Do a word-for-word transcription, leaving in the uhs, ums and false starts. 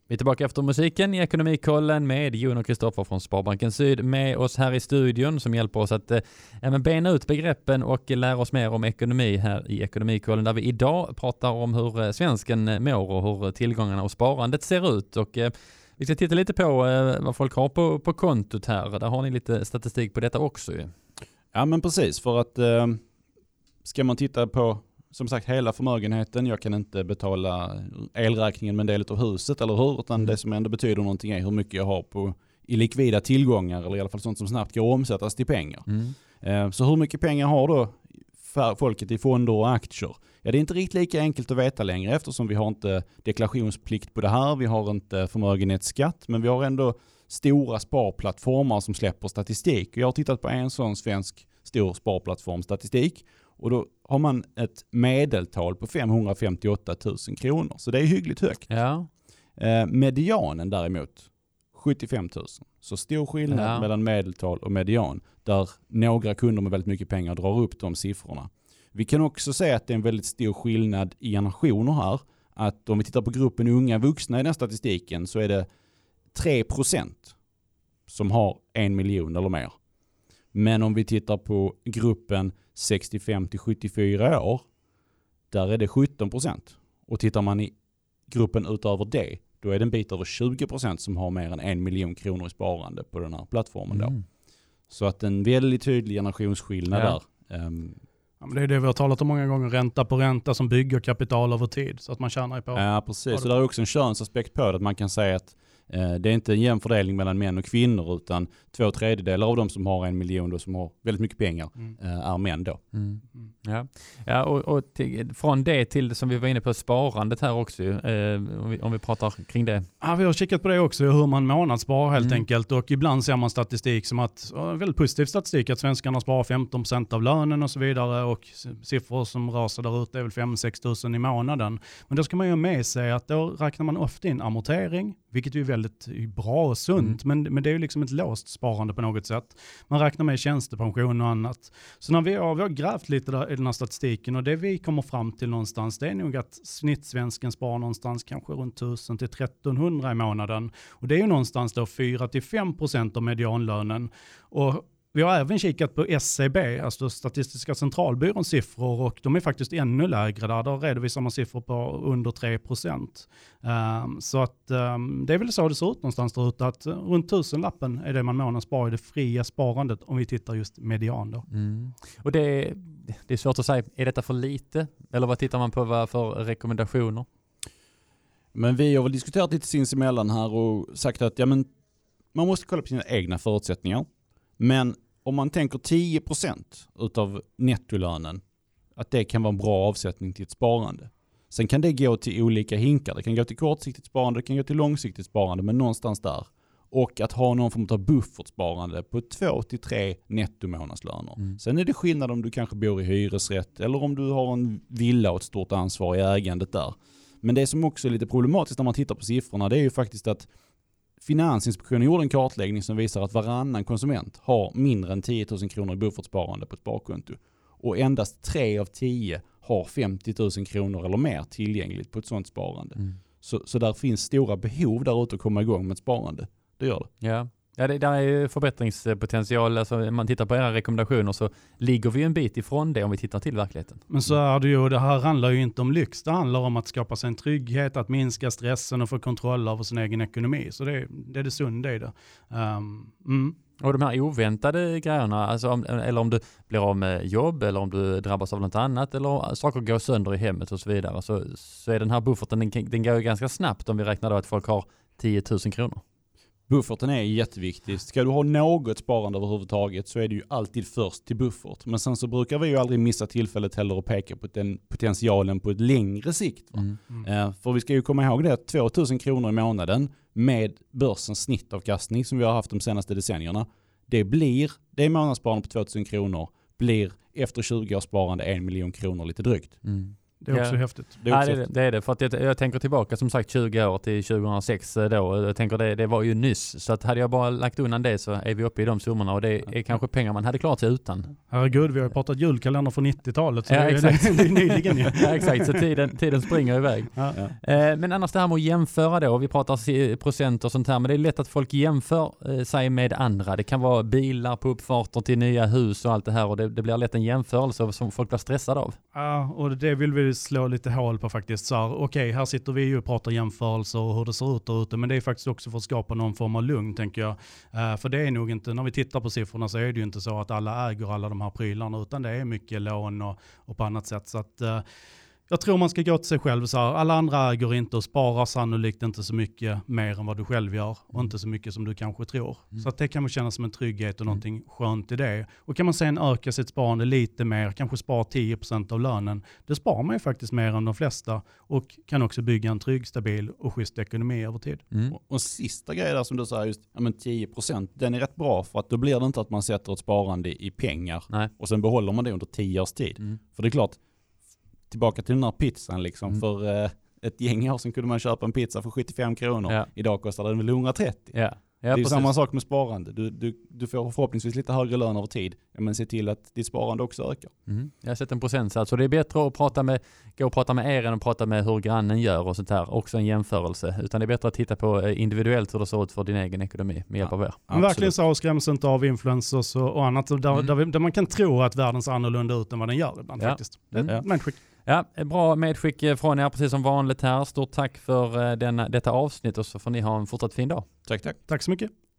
Vi är tillbaka efter musiken i Ekonomikollen med Jon och Kristoffer från Sparbanken Syd med oss här i studion som hjälper oss att eh, bena ut begreppen och lära oss mer om ekonomi här i Ekonomikollen, där vi idag pratar om hur eh, svensken mår och hur tillgångarna och sparandet ser ut. Och eh, vi ska titta lite på eh, vad folk har på, på kontot här. Där har ni lite statistik på detta också ju. Ja men precis, för att eh, ska man titta på som sagt hela förmögenheten, jag kan inte betala elräkningen med en del av huset eller hur, utan det som ändå betyder någonting är hur mycket jag har på i likvida tillgångar eller i alla fall sånt som snabbt går omsättas till pengar. Mm. Eh, så hur mycket pengar har då för folket i fonder och aktier? Ja, det är inte riktigt lika enkelt att veta längre eftersom vi har inte deklarationsplikt på det här, vi har inte förmögenhetsskatt, men vi har ändå stora sparplattformar som släpper statistik. Jag har tittat på en sån svensk stor sparplattform statistik. Och då har man ett medeltal på femhundrafemtioåtta tusen kronor. Så det är hyggligt högt. Ja. Eh, medianen däremot, sjuttiofem tusen. Så stor skillnad ja. mellan medeltal och median. Där några kunder med väldigt mycket pengar drar upp de siffrorna. Vi kan också säga att det är en väldigt stor skillnad i generationer här. Att om vi tittar på gruppen unga vuxna i den statistiken så är det tre procent som har en miljon eller mer. Men om vi tittar på gruppen sextiofem till sjuttiofyra år, där är det sjutton procent. Och tittar man i gruppen utöver det, då är det en bit över tjugo procent som har mer än en miljon kronor i sparande på den här plattformen. Mm. Då. Så att en väldigt tydlig generationsskillnad ja. där. Um, ja, men det är det vi har talat om många gånger, ränta på ränta som bygger kapital över tid. Så att man tjänar på. Ja, precis. Så där är också en könsaspekt på det, att man kan säga att det är inte en jämn fördelning mellan män och kvinnor utan två tredjedelar av de som har en miljon och som har väldigt mycket pengar mm. är män då. Mm. Mm. Ja, ja och, och till, från det till det som vi var inne på sparandet här också eh, om, vi, om vi pratar kring det. Ja, vi har kikat på det också, hur man månadsspar helt mm. enkelt och ibland ser man statistik som att, väldigt positiv statistik att svenskarna sparar femton procent av lönen och så vidare och siffror som rasar där ute är väl fem till sex tusen i månaden. Men då ska man ju med sig att då räknar man ofta in amortering, vilket är väldigt bra och sunt, mm. men, men det är ju liksom ett låst sparande på något sätt. Man räknar med tjänstepension och annat. Så när vi har, vi har grävt lite där i den här statistiken och det vi kommer fram till någonstans, det är nog att snittsvensken sparar någonstans kanske runt tusen till trettonhundra i månaden. Och det är ju någonstans då fyra till fem procent av medianlönen. Och vi har även kikat på S C B, alltså Statistiska centralbyråns siffror, och de är faktiskt ännu lägre där. Då redovisar man siffror på under tre procent. Um, så att um, det är väl så det ser ut någonstans där ute, att runt tusenlappen är det man månadsspar i det fria sparandet om vi tittar just median då. Mm. Och det, det är svårt att säga, är detta för lite? Eller vad tittar man på för rekommendationer? Men vi har väl diskuterat lite sinsemellan här och sagt att ja, men man måste kolla på sina egna förutsättningar. Men om man tänker tio procent utav nettolönen, att det kan vara en bra avsättning till ett sparande. Sen kan det gå till olika hinkar. Det kan gå till kortsiktigt sparande, det kan gå till långsiktigt sparande, men någonstans där. Och att ha någon form av buffertsparande på två till tre nettomånadslöner. Mm. Sen är det skillnad om du kanske bor i hyresrätt eller om du har en villa och ett stort ansvar i ägandet där. Men det som också är lite problematiskt när man tittar på siffrorna, det är ju faktiskt att Finansinspektionen gjorde en kartläggning som visar att varannan konsument har mindre än tio tusen kronor i buffertsparande på ett sparkonto. Och endast tre av tio har femtio tusen kronor eller mer tillgängligt på ett sådant sparande. Mm. Så, så där finns stora behov där ute att komma igång med ett sparande. Det gör det. Ja. Ja, det där är ju förbättringspotential. Alltså, om man tittar på era rekommendationer så ligger vi en bit ifrån det om vi tittar till verkligheten. Men så är det ju, det här handlar ju inte om lyx. Det handlar om att skapa sig en trygghet, att minska stressen och få kontroll över sin egen ekonomi. Så det är det, är det sunda i det. Um, mm. Och de här oväntade grejerna, alltså om, eller om du blir av med jobb eller om du drabbas av något annat eller saker går sönder i hemmet och så vidare, så, så är den här bufferten, den, den går ju ganska snabbt om vi räknar då att folk har tio tusen kronor. Bufferten är jätteviktig. Ska du ha något sparande överhuvudtaget så är det ju alltid först till buffert. Men sen så brukar vi ju aldrig missa tillfället heller att peka på den potentialen på ett längre sikt. Mm. Mm. Eh, för vi ska ju komma ihåg det att två tusen kronor i månaden med börsens snittavkastning som vi har haft de senaste decennierna. Det blir, det är månadssparande på två tusen kronor, blir efter tjugo års sparande en miljon kronor lite drygt. Mm. Det är också ja. häftigt. Det är, också ja, det, det är det. För att jag, jag tänker tillbaka som sagt tjugo år till tjugohundrasex då. Jag tänker det, det var ju nyss. Så att hade jag bara lagt undan det så är vi uppe i de summorna. Och det är kanske pengar man hade klarat sig utan. Herregud, vi har ju pratat julkalender från nittiotalet. Så Ja, det, exakt. Det, det är nyligen ju. Ja, exakt. Så tiden, tiden springer iväg. Ja. Ja. Eh, men annars det här med att jämföra då. Vi pratar procent och sånt här. Men det är lätt att folk jämför eh, sig med andra. Det kan vara bilar på uppfarter till nya hus och allt det här. Och det, det blir lätt en jämförelse som folk blir stressade av. Ja, och det vill vi slå lite hål på faktiskt. Så här, okej, här sitter vi ju och pratar jämförelser och hur det ser ut där ute. Men det är faktiskt också för att skapa någon form av lugn, tänker jag. Uh, för det är nog inte, när vi tittar på siffrorna så är det ju inte så att alla äger alla de här prylarna, utan det är mycket lån och, och på annat sätt. Så att uh, jag tror man ska gå till sig själv så här. Alla andra äger inte och sparar sannolikt inte så mycket mer än vad du själv gör och inte så mycket som du kanske tror. Mm. Så att det kan man känna som en trygghet och mm. någonting skönt i det. Och kan man sen öka sitt sparande lite mer, kanske spara tio procent av lönen. Det sparar man ju faktiskt mer än de flesta och kan också bygga en trygg, stabil och schysst ekonomi över tid. Mm. Och, och sista grejen där som du säger, just ja, men tio procent, den är rätt bra för att då blir det inte att man sätter ett sparande i pengar. Nej. Och sen behåller man det under tio års tid. Mm. För det är klart, tillbaka till den här pizzan liksom. Mm. För eh, ett gäng år sedan kunde man köpa en pizza för sjuttiofem kronor. Ja. Idag kostar den väl etthundratrettio. Ja. Ja, det är ju samma sak med sparande. Du, du, du får förhoppningsvis lite högre lön över tid. Men se till att ditt sparande också ökar. Mm. Jag har sett en procentsats. Så det är bättre att prata med, gå och prata med er än att prata med hur grannen gör och sånt här. Också en jämförelse. Utan det är bättre att titta på individuellt hur det ser ut för din egen ekonomi med hjälp ja. av er. Men verkligen så skräms inte av influencers och, och annat. Där, mm. där, vi, där man kan tro att världen ser annorlunda ut än vad den gör ibland ja. faktiskt. Det är ett medskick. Ja, bra medskick från er precis som vanligt här. Stort tack för denna, detta avsnitt och så får ni ha en fortsatt fin dag. Tack, tack. Tack så mycket.